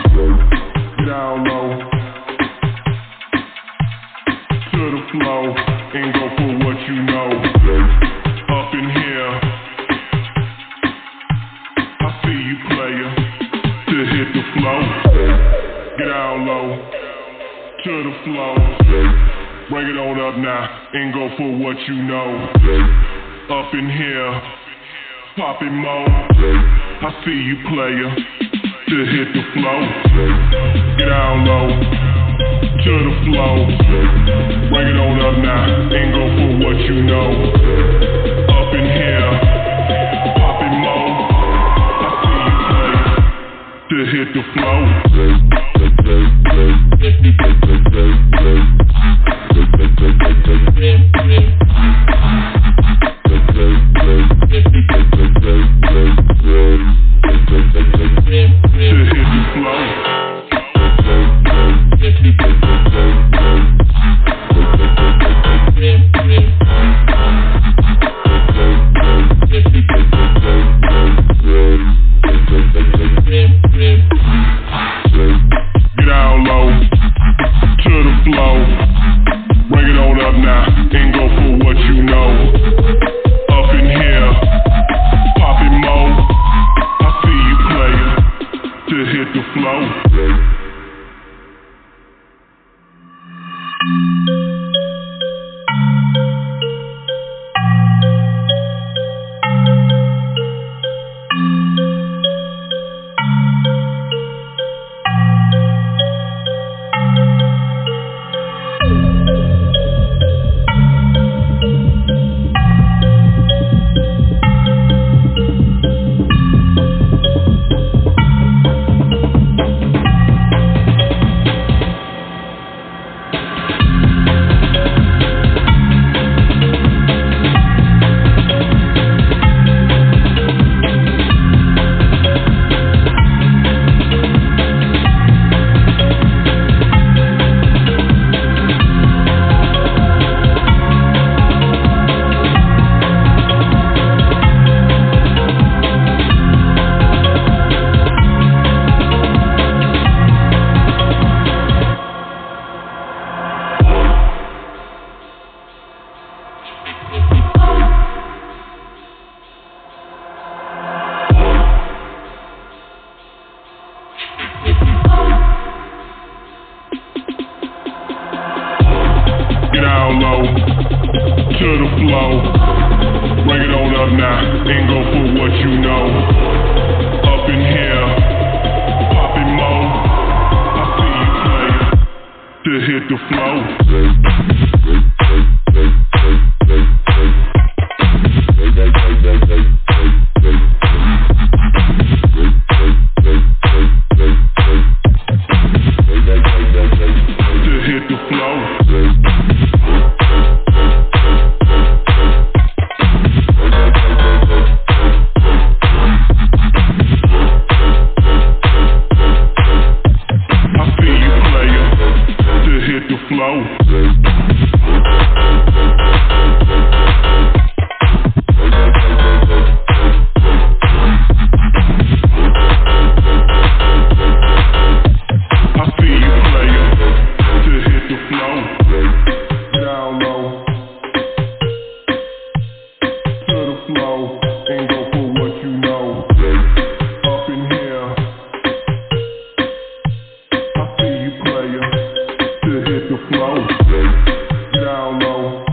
Get down low to the flow and go for what you know. Up in here, I see you player to hit the flow. Get down low to the flow. Bring it on up now and go for what you know. Up in here, poppin' mo. I see you player to hit the flow. Get down low to the flow. Bring it on up now and go for what you know. Up in here, poppin' mo. I see you player to hit the flow. Down low.